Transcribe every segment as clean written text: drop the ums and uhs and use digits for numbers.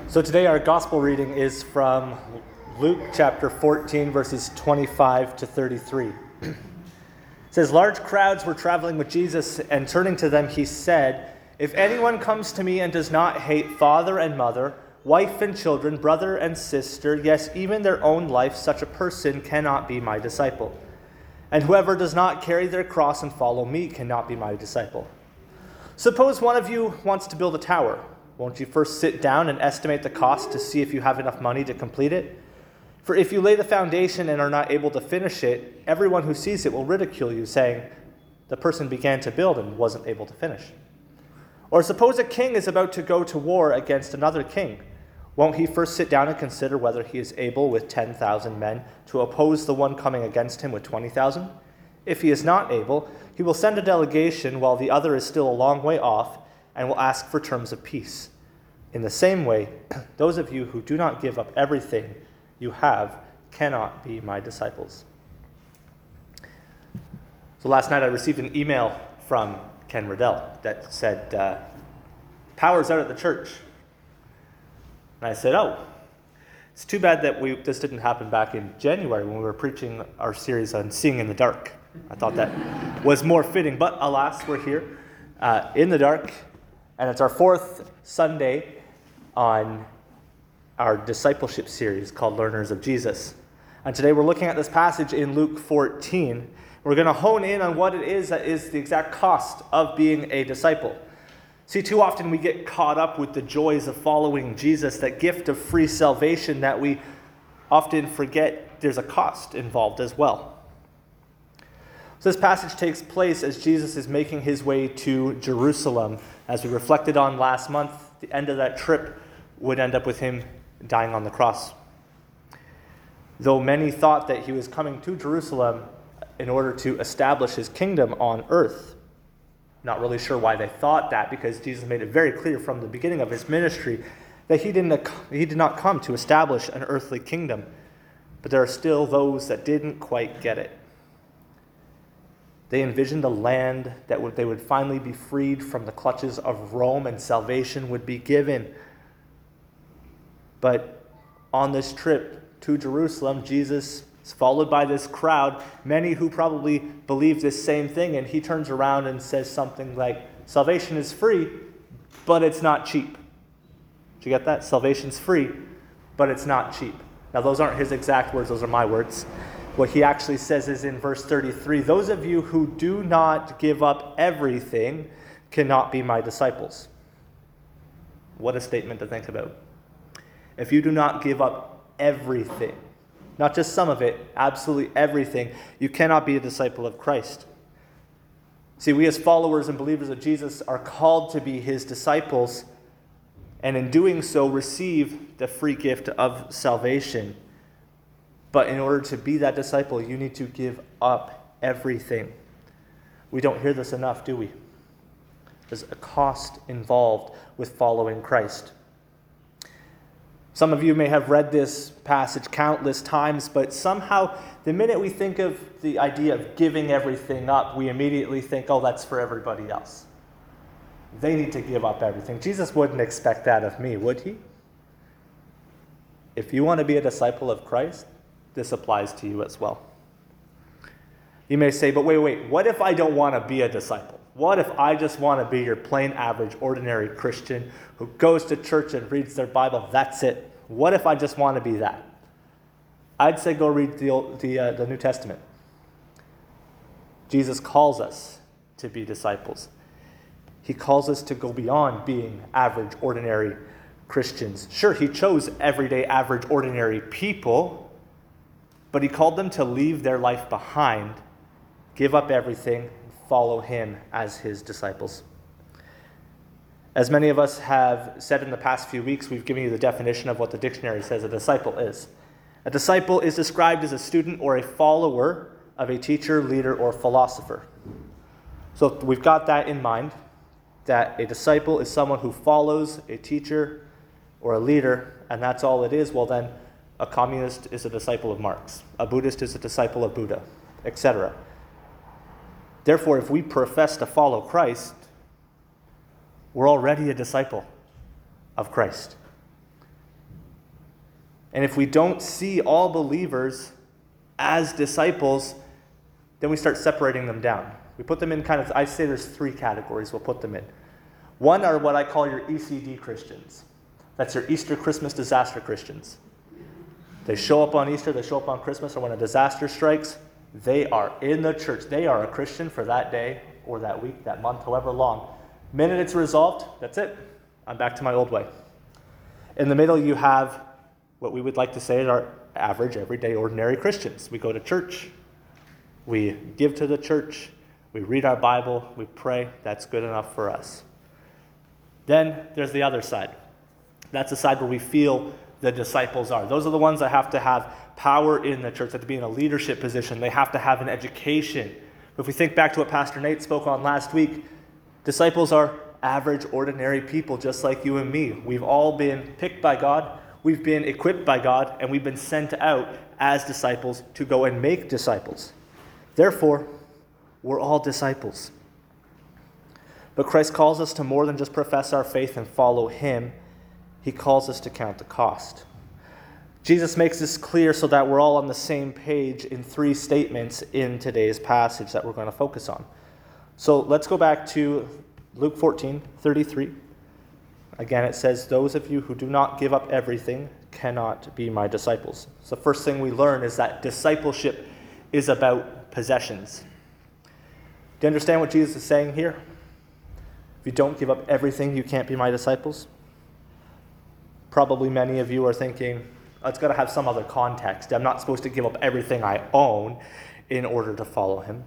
So today our gospel reading is from Luke chapter 14, verses 25 to 33. It says, "Large crowds were traveling with Jesus, and turning to them he said, 'If anyone comes to me and does not hate father and mother, wife and children, brother and sister, yes, even their own life, such a person cannot be my disciple. And whoever does not carry their cross and follow me cannot be my disciple. Suppose one of you wants to build a tower. Won't you first sit down and estimate the cost to see if you have enough money to complete it? For if you lay the foundation and are not able to finish it, everyone who sees it will ridicule you, saying, 'The person began to build and wasn't able to finish.' Or suppose a king is about to go to war against another king. Won't he first sit down and consider whether he is able with 10,000 men to oppose the one coming against him with 20,000? If he is not able, he will send a delegation while the other is still a long way off, and will ask for terms of peace. In the same way, those of you who do not give up everything you have cannot be my disciples." So last night I received an email from Ken Riddell that said, "Power's out at the church." And I said, "Oh, it's too bad that this didn't happen back in January when we were preaching our series on Seeing in the Dark." I thought that was more fitting, but alas, we're here in the dark. And it's our fourth Sunday on our discipleship series called Learners of Jesus. And today we're looking at this passage in Luke 14. We're going to hone in on what it is that is the exact cost of being a disciple. See, too often we get caught up with the joys of following Jesus, that gift of free salvation, that we often forget there's a cost involved as well. So this passage takes place as Jesus is making his way to Jerusalem. As we reflected on last month, the end of that trip would end up with him dying on the cross. Though many thought that he was coming to Jerusalem in order to establish his kingdom on earth. Not really sure why they thought that, because Jesus made it very clear from the beginning of his ministry that he did not come to establish an earthly kingdom. But there are still those that didn't quite get it. They envisioned a land that they would finally be freed from the clutches of Rome and salvation would be given. But on this trip to Jerusalem, Jesus is followed by this crowd, many who probably believe this same thing, and he turns around and says something like, "Salvation is free, but it's not cheap." Did you get that? Salvation's free, but it's not cheap. Now, those aren't his exact words, those are my words. What he actually says is in verse 33, "Those of you who do not give up everything cannot be my disciples." What a statement to think about. If you do not give up everything, not just some of it, absolutely everything, you cannot be a disciple of Christ. See, we as followers and believers of Jesus are called to be his disciples, and in doing so receive the free gift of salvation. But in order to be that disciple, you need to give up everything. We don't hear this enough, do we? There's a cost involved with following Christ. Some of you may have read this passage countless times, but somehow the minute we think of the idea of giving everything up, we immediately think, oh, that's for everybody else. They need to give up everything. Jesus wouldn't expect that of me, would he? If you want to be a disciple of Christ, this applies to you as well. You may say, but wait, what if I don't want to be a disciple? What if I just want to be your plain, average, ordinary Christian who goes to church and reads their Bible? That's it. What if I just want to be that? I'd say go read the New Testament. Jesus calls us to be disciples. He calls us to go beyond being average, ordinary Christians. Sure, he chose everyday, average, ordinary people, but he called them to leave their life behind, give up everything, follow him as his disciples. As many of us have said in the past few weeks, we've given you the definition of what the dictionary says a disciple is. A disciple is described as a student or a follower of a teacher, leader, or philosopher. So we've got that in mind, that a disciple is someone who follows a teacher or a leader, and that's all it is. Well then, a communist is a disciple of Marx. A Buddhist is a disciple of Buddha, etc. Therefore, if we profess to follow Christ, we're already a disciple of Christ. And if we don't see all believers as disciples, then we start separating them down. We put them in I say there's 3 categories we'll put them in. One are what I call your ECD Christians. That's your Easter, Christmas, disaster Christians. They show up on Easter, they show up on Christmas, or when a disaster strikes, they are in the church. They are a Christian for that day or that week, that month, however long. Minute it's resolved, that's it. I'm back to my old way. In the middle, you have what we would like to say are average, everyday, ordinary Christians. We go to church, we give to the church, we read our Bible, we pray. That's good enough for us. Then there's the other side. That's the side where we feel the disciples are. Those are the ones that have to have power in the church, that have to be in a leadership position. They have to have an education. If we think back to what Pastor Nate spoke on last week, disciples are average, ordinary people just like you and me. We've all been picked by God, we've been equipped by God, and we've been sent out as disciples to go and make disciples. Therefore, we're all disciples. But Christ calls us to more than just profess our faith and follow him. He calls us to count the cost. Jesus makes this clear so that we're all on the same page in 3 statements in today's passage that we're going to focus on. So let's go back to Luke 14:33. Again, it says, "Those of you who do not give up everything cannot be my disciples." So the first thing we learn is that discipleship is about possessions. Do you understand what Jesus is saying here? If you don't give up everything, you can't be my disciples. Probably many of you are thinking, oh, it's got to have some other context. I'm not supposed to give up everything I own in order to follow him.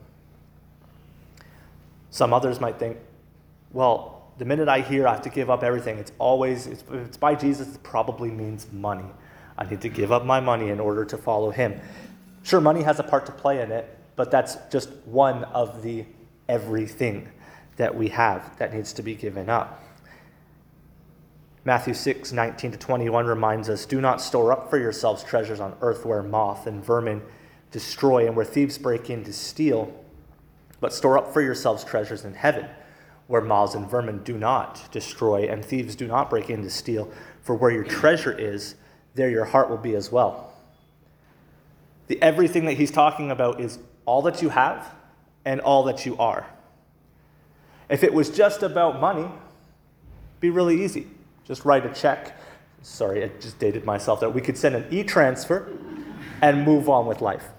Some others might think, well, the minute I hear I have to give up everything, if it's by Jesus, it probably means money. I need to give up my money in order to follow him. Sure, money has a part to play in it, but that's just one of the everything that we have that needs to be given up. Matthew 6:19-21 reminds us, "Do not store up for yourselves treasures on earth where moth and vermin destroy and where thieves break in to steal, but store up for yourselves treasures in heaven where moths and vermin do not destroy and thieves do not break in to steal. For where your treasure is, there your heart will be as well." The everything that he's talking about is all that you have and all that you are. If it was just about money, it'd be really easy. Just write a check. Sorry, I just dated myself there. We could send an e-transfer and move on with life.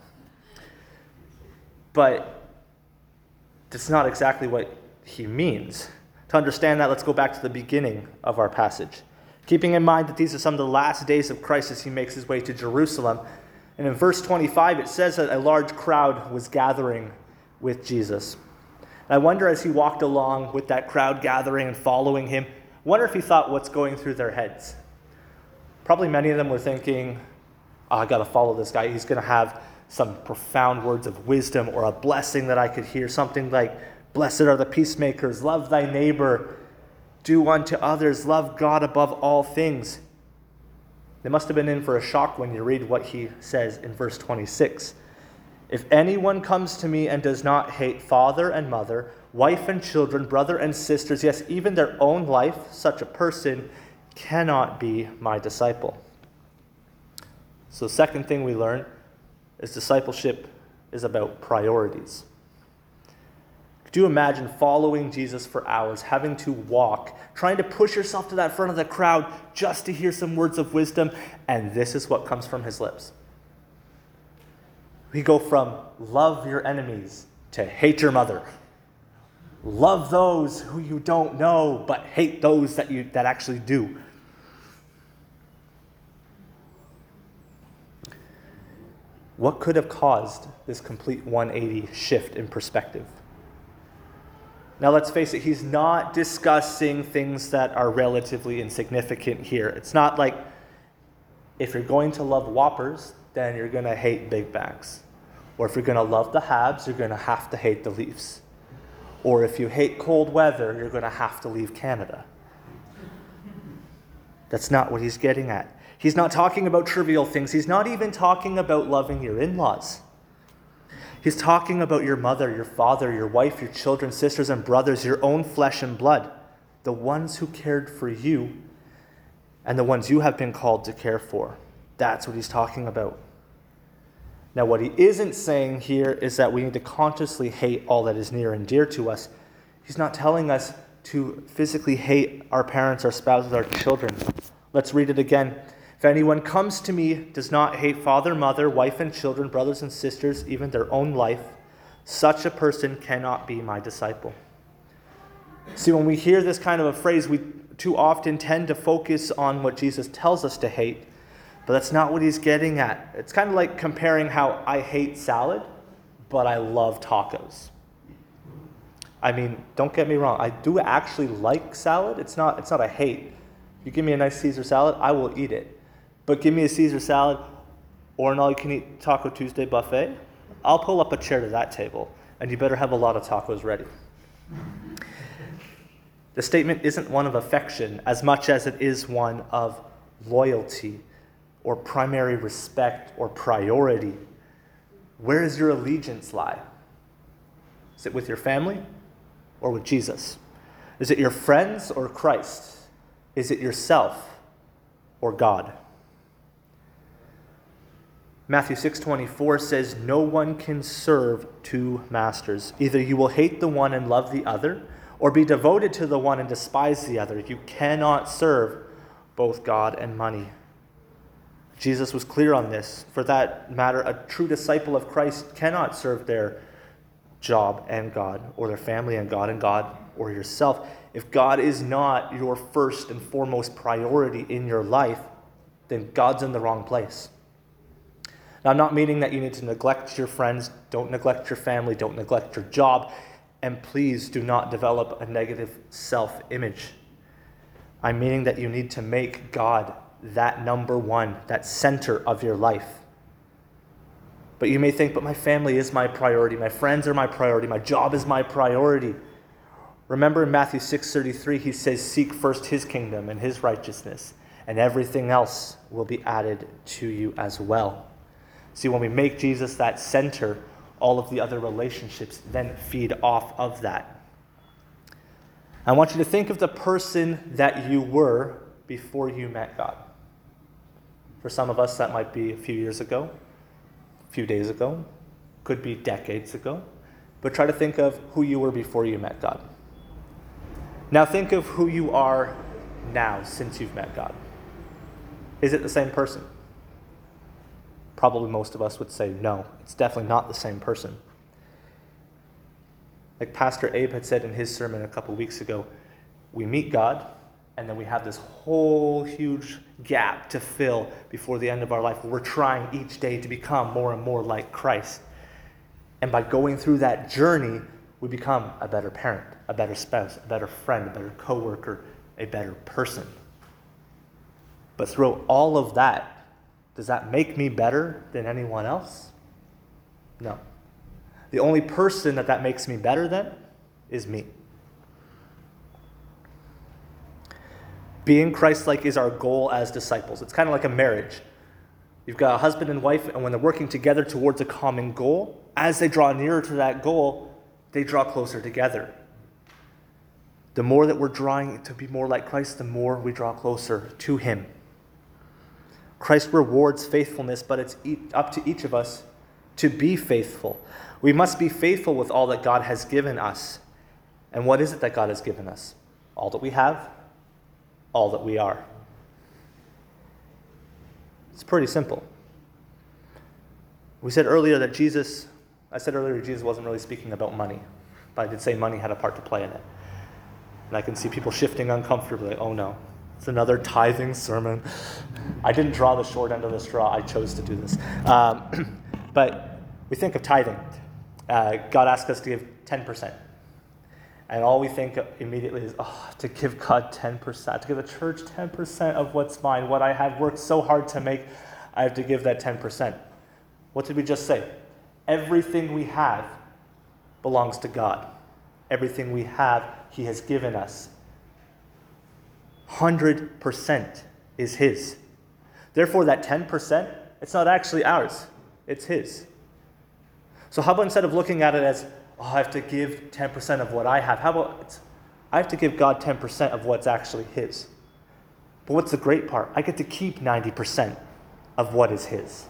But that's not exactly what he means. To understand that, let's go back to the beginning of our passage. Keeping in mind that these are some of the last days of Christ as he makes his way to Jerusalem. And in verse 25, it says that a large crowd was gathering with Jesus. And I wonder, as he walked along with that crowd gathering and following him, I wonder if he thought what's going through their heads. Probably many of them were thinking, oh, I got to follow this guy. He's going to have some profound words of wisdom or a blessing that I could hear. Something like, "Blessed are the peacemakers, love thy neighbor, do unto others, love God above all things." They must have been in for a shock when you read what he says in verse 26. "If anyone comes to me and does not hate father and mother, wife and children, brother and sisters, yes, even their own life, such a person cannot be my disciple." So the second thing we learn is discipleship is about priorities. Could you imagine following Jesus for hours, having to walk, trying to push yourself to that front of the crowd just to hear some words of wisdom, and this is what comes from his lips? We go from love your enemies to hate your mother. Love those who you don't know, but hate those that actually do. What could have caused this complete 180 shift in perspective? Now let's face it, he's not discussing things that are relatively insignificant here. It's not like if you're going to love Whoppers, then you're going to hate Big Macs. Or if you're going to love the Habs, you're going to have to hate the Leafs. Or if you hate cold weather, you're going to have to leave Canada. That's not what he's getting at. He's not talking about trivial things. He's not even talking about loving your in-laws. He's talking about your mother, your father, your wife, your children, sisters, and brothers, your own flesh and blood, the ones who cared for you and the ones you have been called to care for. That's what he's talking about. Now, what he isn't saying here is that we need to consciously hate all that is near and dear to us. He's not telling us to physically hate our parents, our spouses, our children. Let's read it again. If anyone comes to me, does not hate father, mother, wife and children, brothers and sisters, even their own life, such a person cannot be my disciple. See, when we hear this kind of a phrase, we too often tend to focus on what Jesus tells us to hate, but that's not what he's getting at. It's kind of like comparing how I hate salad, but I love tacos. I mean, don't get me wrong, I do actually like salad. It's not a hate. You give me a nice Caesar salad, I will eat it. But give me a Caesar salad or an all-you-can-eat Taco Tuesday buffet, I'll pull up a chair to that table, and you better have a lot of tacos ready. The statement isn't one of affection as much as it is one of loyalty or primary respect or priority. Where does your allegiance lie? Is it with your family or with Jesus? Is it your friends or Christ? Is it yourself or God? Matthew 6:24 says, "No one can serve two masters. Either you will hate the one and love the other, or be devoted to the one and despise the other. You cannot serve both God and money." Jesus was clear on this. For that matter, a true disciple of Christ cannot serve their job and God, or their family and God, or yourself. If God is not your first and foremost priority in your life, then God's in the wrong place. Now, I'm not meaning that you need to neglect your friends, don't neglect your family, don't neglect your job, and please do not develop a negative self-image. I'm meaning that you need to make God that number one, that center of your life. But you may think, but my family is my priority, my friends are my priority, my job is my priority. Remember in Matthew 6:33, he says, "Seek first his kingdom and his righteousness, and everything else will be added to you as well." See, when we make Jesus that center, all of the other relationships then feed off of that. I want you to think of the person that you were before you met God. For some of us, that might be a few years ago, a few days ago, could be decades ago. But try to think of who you were before you met God. Now think of who you are now since you've met God. Is it the same person? Probably most of us would say no, it's definitely not the same person. Like Pastor Abe had said in his sermon a couple weeks ago, we meet God, and then we have this whole huge gap to fill before the end of our life. We're trying each day to become more and more like Christ. And by going through that journey, we become a better parent, a better spouse, a better friend, a better coworker, a better person. But through all of that, does that make me better than anyone else? No. The only person that makes me better than is me. Being Christ-like is our goal as disciples. It's kind of like a marriage. You've got a husband and wife, and when they're working together towards a common goal, as they draw nearer to that goal, they draw closer together. The more that we're drawing to be more like Christ, the more we draw closer to him. Christ rewards faithfulness, but it's up to each of us to be faithful. We must be faithful with all that God has given us. And what is it that God has given us? All that we have, all that we are. It's pretty simple. I said earlier Jesus wasn't really speaking about money, but I did say money had a part to play in it. And I can see people shifting uncomfortably. Oh no, it's another tithing sermon. I didn't draw the short end of the straw. I chose to do this. But we think of tithing. God asked us to give 10%. And all we think immediately is, to give God 10%, to give the church 10% of what's mine, what I have worked so hard to make, I have to give that 10%. What did we just say? Everything we have belongs to God. Everything we have, he has given us. 100% is his. Therefore, that 10%, it's not actually ours. It's his. So how about instead of looking at it as, I have to give 10% of what I have, how about I have to give God 10% of what's actually his. But what's the great part? I get to keep 90% of what is his.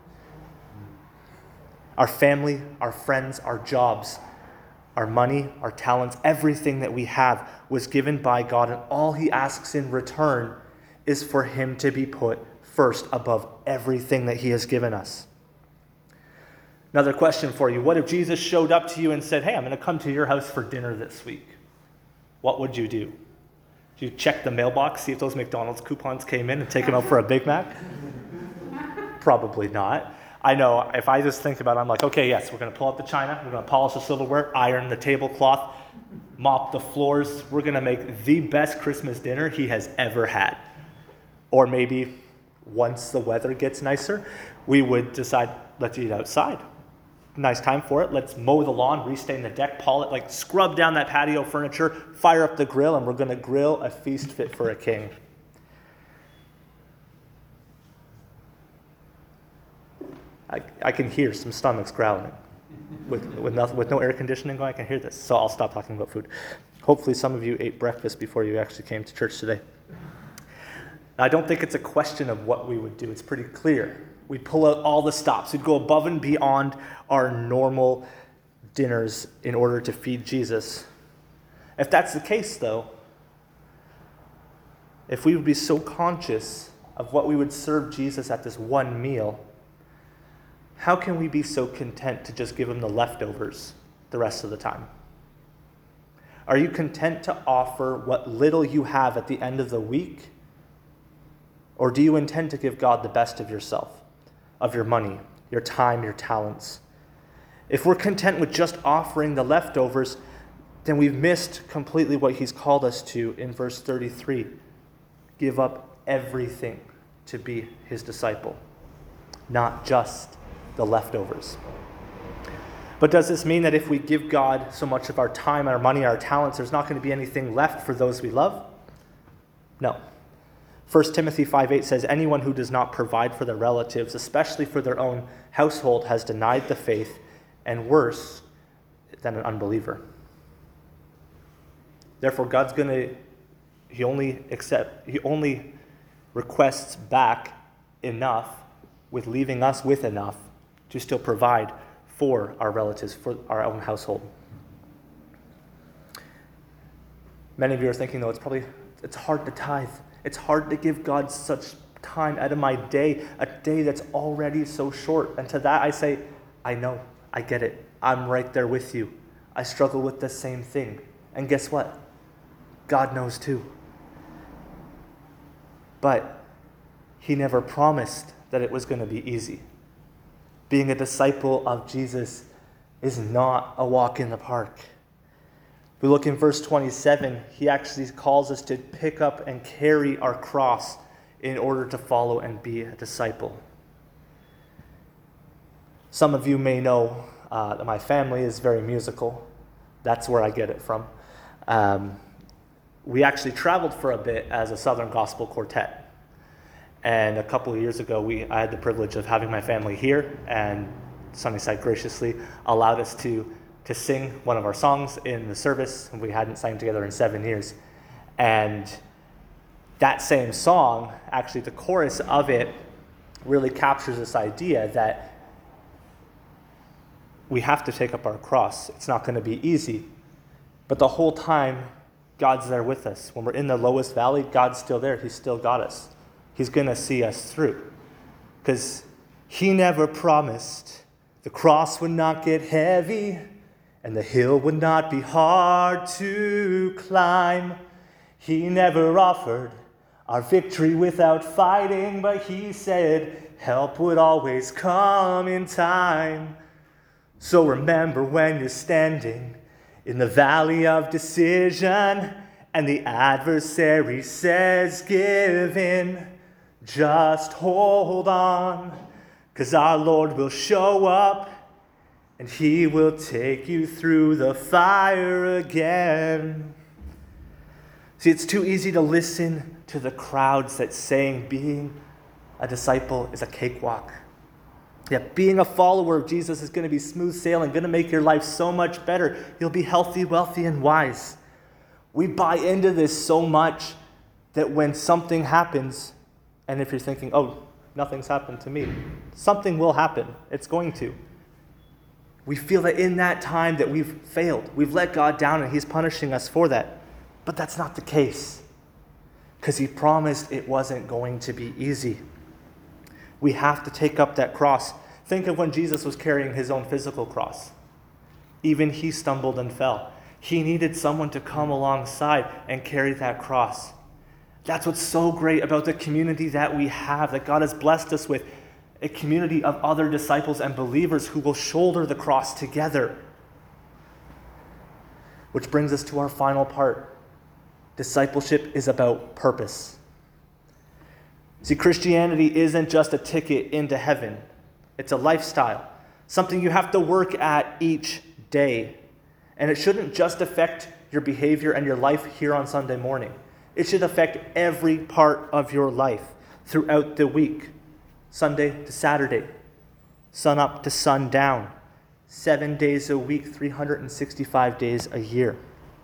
Our family, our friends, our jobs, our money, our talents, everything that we have was given by God, and all he asks in return is for him to be put first above everything that he has given us. Another question for you. What if Jesus showed up to you and said, hey, I'm going to come to your house for dinner this week? What would you do? Do you check the mailbox, see if those McDonald's coupons came in and take them out for a Big Mac? Probably not. I know, if I just think about it, I'm like, okay, yes, we're going to pull out the china, we're going to polish the silverware, iron the tablecloth, mop the floors. We're going to make the best Christmas dinner he has ever had. Or maybe once the weather gets nicer, we would decide, let's eat outside. Nice time for it. Let's mow the lawn, restain the deck, scrub down that patio furniture, fire up the grill, and we're going to grill a feast fit for a king. I can hear some stomachs growling. With no air conditioning going, I can hear this. So I'll stop talking about food. Hopefully some of you ate breakfast before you actually came to church today. I don't think it's a question of what we would do. It's pretty clear. We'd pull out all the stops. We'd go above and beyond our normal dinners in order to feed Jesus. If that's the case, though, if we would be so conscious of what we would serve Jesus at this one meal, how can we be so content to just give him the leftovers the rest of the time? Are you content to offer what little you have at the end of the week? Or do you intend to give God the best of yourself, of your money, your time, your talents? If we're content with just offering the leftovers, then we've missed completely what he's called us to in verse 33. Give up everything to be his disciple, not just the leftovers. But does this mean that if we give God so much of our time, our money, our talents, there's not going to be anything left for those we love? No. 1 Timothy 5:8 says, anyone who does not provide for their relatives, especially for their own household, has denied the faith and worse than an unbeliever. Therefore, God's he only requests back enough, with leaving us with enough to still provide for our relatives, for our own household. Many of you are thinking, though, it's hard to tithe. It's hard to give God such time out of my day, a day that's already so short. And to that I say, I know, I get it. I'm right there with you. I struggle with the same thing. And guess what? God knows too. But he never promised that it was going to be easy. Being a disciple of Jesus is not a walk in the park. We look in verse 27, he actually calls us to pick up and carry our cross in order to follow and be a disciple. Some of you may know that my family is very musical. That's where I get it from. We actually traveled for a bit as a Southern Gospel quartet. And a couple of years ago, I had the privilege of having my family here, and Sunnyside graciously allowed us to sing one of our songs in the service, and we hadn't sang together in 7 years. And that same song, actually the chorus of it, really captures this idea that we have to take up our cross. It's not going to be easy. But the whole time, God's there with us. When we're in the lowest valley, God's still there. He's still got us. He's going to see us through. Because he never promised the cross would not get heavy and the hill would not be hard to climb. He never offered our victory without fighting, but he said help would always come in time. So remember when you're standing in the valley of decision and the adversary says give in, just hold on, 'cause our Lord will show up and he will take you through the fire again. See, it's too easy to listen to the crowds that saying being a disciple is a cakewalk. Yeah, being a follower of Jesus is going to be smooth sailing, going to make your life so much better. You'll be healthy, wealthy, and wise. We buy into this so much that when something happens, and if you're thinking, oh, nothing's happened to me. Something will happen. It's going to. We feel that in that time that we've failed. We've let God down and he's punishing us for that. But that's not the case. Because he promised it wasn't going to be easy. We have to take up that cross. Think of when Jesus was carrying his own physical cross. Even he stumbled and fell. He needed someone to come alongside and carry that cross. That's what's so great about the community that we have, that God has blessed us with. A community of other disciples and believers who will shoulder the cross together. Which brings us to our final part. Discipleship is about purpose. See, Christianity isn't just a ticket into heaven. It's a lifestyle. Something you have to work at each day. And it shouldn't just affect your behavior and your life here on Sunday morning. It should affect every part of your life throughout the week. Sunday to Saturday, sun up to sundown, 7 days a week, 365 days a year.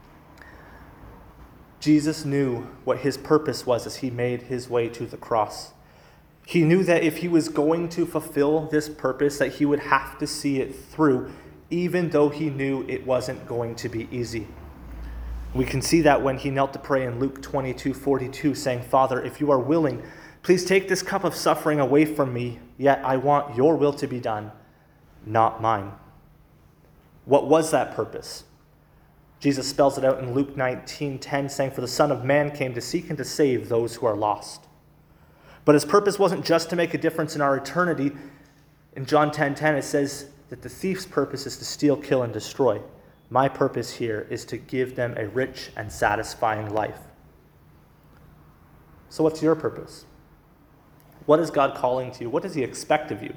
Jesus knew what his purpose was as he made his way to the cross. He knew that if he was going to fulfill this purpose, that he would have to see it through, even though he knew it wasn't going to be easy. We can see that when he knelt to pray in Luke 22:42, saying, "Father, if you are willing, please take this cup of suffering away from me, yet I want your will to be done, not mine." What was that purpose? Jesus spells it out in Luke 19:10, saying, "For the Son of Man came to seek and to save those who are lost." But his purpose wasn't just to make a difference in our eternity. In John 10:10, it says that the thief's purpose is to steal, kill, and destroy. My purpose here is to give them a rich and satisfying life. So what's your purpose? What is God calling to you? What does he expect of you?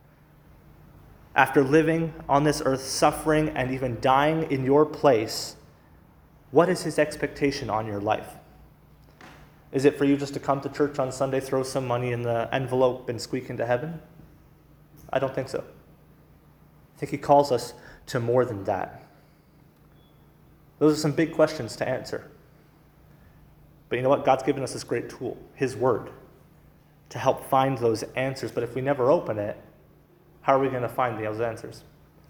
After living on this earth, suffering, and even dying in your place, what is his expectation on your life? Is it for you just to come to church on Sunday, throw some money in the envelope, and squeak into heaven? I don't think so. I think he calls us to more than that. Those are some big questions to answer. But you know what? God's given us this great tool, his word, to help find those answers. But if we never open it, how are we going to find those answers?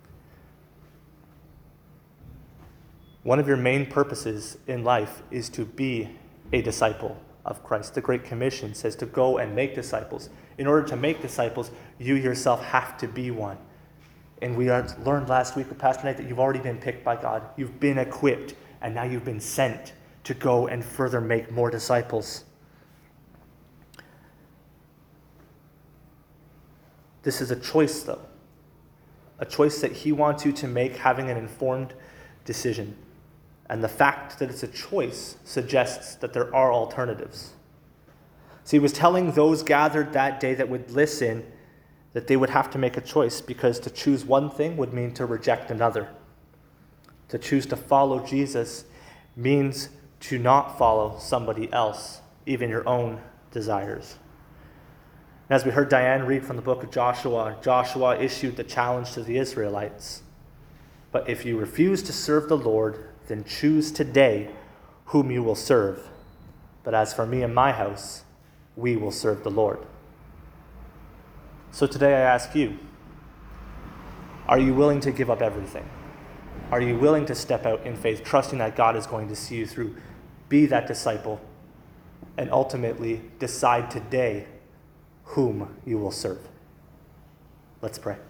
One of your main purposes in life is to be a disciple of Christ. The Great Commission says to go and make disciples. In order to make disciples, you yourself have to be one. And we learned last week with Pastor Nate that you've already been picked by God. You've been equipped, and now you've been sent to go and further make more disciples. This is a choice, though. A choice that he wants you to make, having an informed decision. And the fact that it's a choice suggests that there are alternatives. So he was telling those gathered that day that would listen that they would have to make a choice, because to choose one thing would mean to reject another. To choose to follow Jesus means to not follow somebody else, even your own desires. And as we heard Diane read from the book of Joshua, Joshua issued the challenge to the Israelites. But if you refuse to serve the Lord, then choose today whom you will serve. But as for me and my house, we will serve the Lord. So today I ask you, are you willing to give up everything? Are you willing to step out in faith, trusting that God is going to see you through, be that disciple, and ultimately decide today whom you will serve? Let's pray.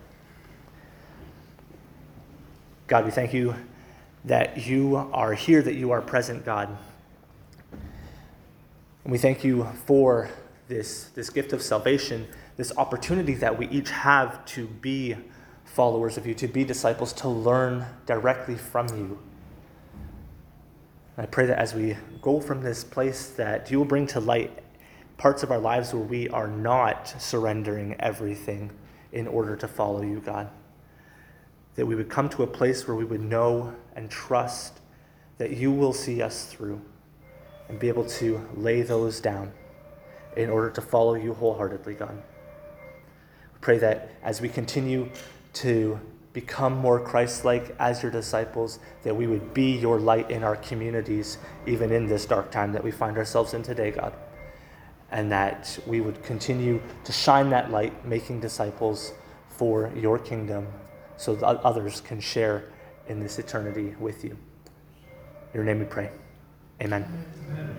God, we thank you that you are here, that you are present, God. And we thank you for this gift of salvation, this opportunity that we each have to be followers of you, to be disciples, to learn directly from you. And I pray that as we go from this place, that you will bring to light parts of our lives where we are not surrendering everything in order to follow you, God. That we would come to a place where we would know and trust that you will see us through and be able to lay those down in order to follow you wholeheartedly, God. We pray that as we continue to become more Christ-like as your disciples, that we would be your light in our communities, even in this dark time that we find ourselves in today, God. and that we would continue to shine that light, making disciples for your kingdom so that others can share in this eternity with you. In your name we pray. Amen.